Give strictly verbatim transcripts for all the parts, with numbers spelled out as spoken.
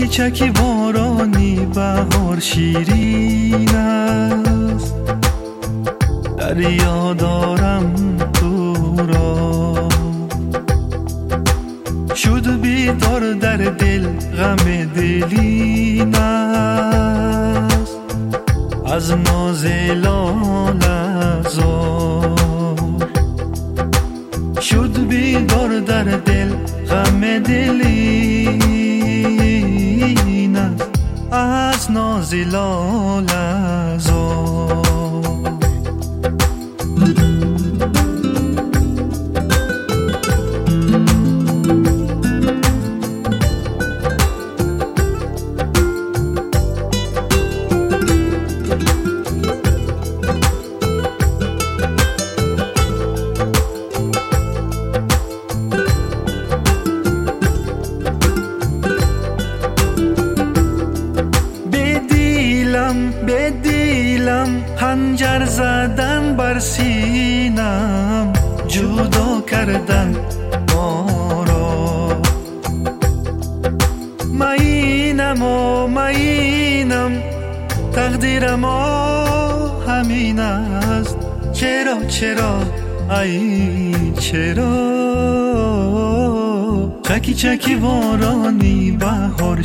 چکی بارانی بهار شیرین است، دریا دارم تو را. شد بیدار در دل غم دلین است، از ناز لال زار. شد بیدار در دل غم دلین است، از ناز لال زار. به دیلم خنجر زدن بر سینم، جدا کردن ما را. مینم و مینم، تقدیرم همین است. چرا چرا ای چرا؟ چکی چکی بارانی بهار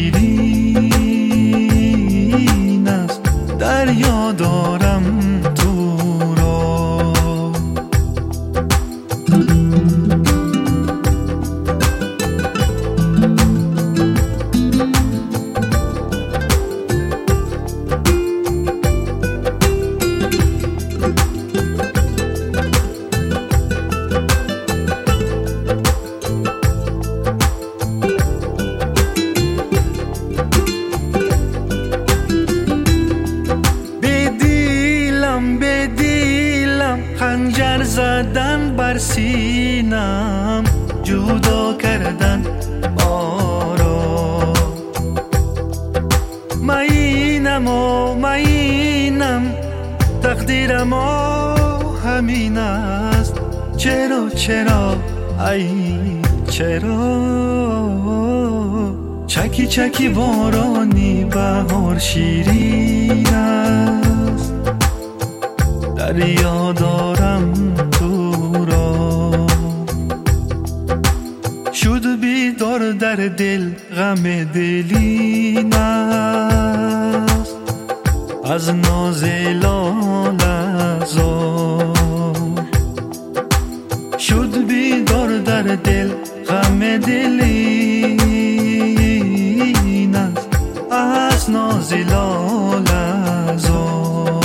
شیرین است، دریا دارم تو را. به دیلم خنجر زدن بر سینم، جدا کردن ما را. مینم و مینم، تقدیرم همین است. چرا چرا ای چرا؟ چکی چکی بارانی بهار شیرین است، دریا دارم تو را. شد بیدار در دل غم دلین است، از ناز لال زار. شد بیدار در دل غم دلین است، از ناز لال زار.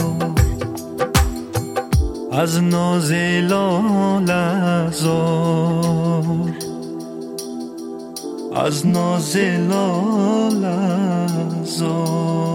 از ناز لال زار، از ناز لال زار.